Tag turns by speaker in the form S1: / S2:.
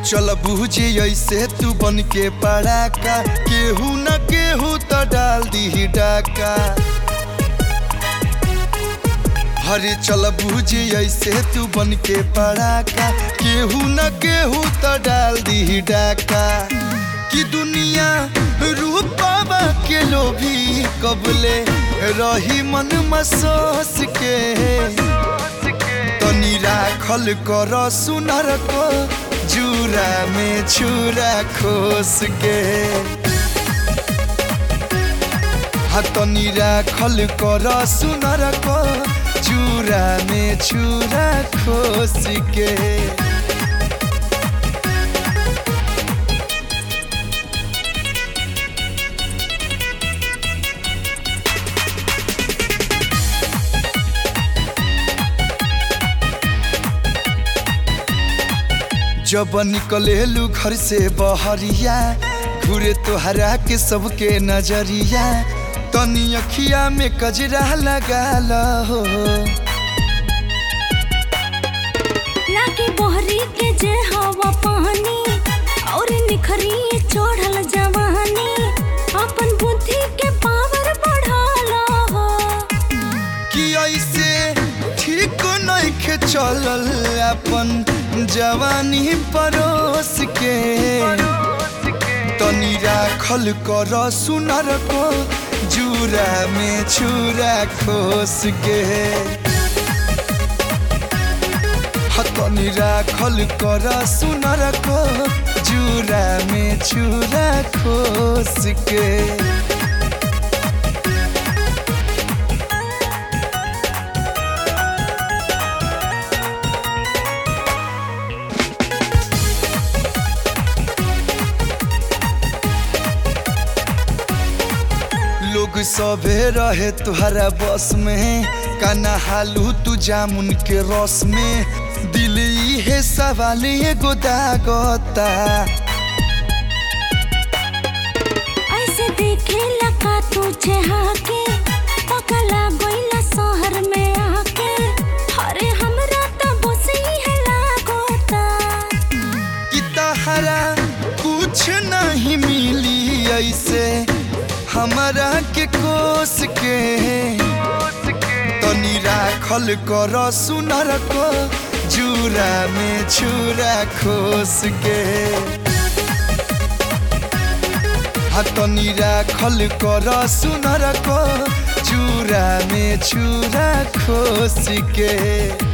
S1: चल बुझे ऐसे तू बन के पड़ाका, केहू न केहू तो डाल दी डाका। हरे चल बुझे ऐसे तू बन के पड़ाका, केहू न केहू तो डाल दी डाका। कि दुनिया रूपवा के लोभी कबले रही मन मसोस के, तनी राखल कर सुनर को जूरा में छुरा खोस के। तनी राखल कर सुनर को जूरा में छुरा खोस के। जब निकलेलू घर से बहरिया, घूरे तोहरा के सबके नजरिया, तनी अखिया में कजरा लगा लो।
S2: लागे बहरी के जे हवा पानी और निखरी चढ़ल जवानी, अपन बुद्धि के पावर बढ़ा लो।
S1: कि ऐसे ठीक नइखे चलल अपन जवानी परोस के, तनी राखल कर सुनर को जूरा में छुरा खोस के। तनी राखल कर सुनर को जूरा में छुरा खोस के। लोग सभे रहे तुहरा बस में, काना हालू तू जामुन के रस में। दिल है सवाल एगो दागता,
S2: ऐसे देखे लगा तुझे हाके, पकला गइला शहर में आके। अरे हमरा तो बस ही लागता
S1: कि तहरा कुछ नहीं मिली ऐसे हमरा के कोस के। तनी राखल कर सुनर को जूरा में छुरा खोस के। तनी राखल कर सुनर को जूरा में छुरा खोस के।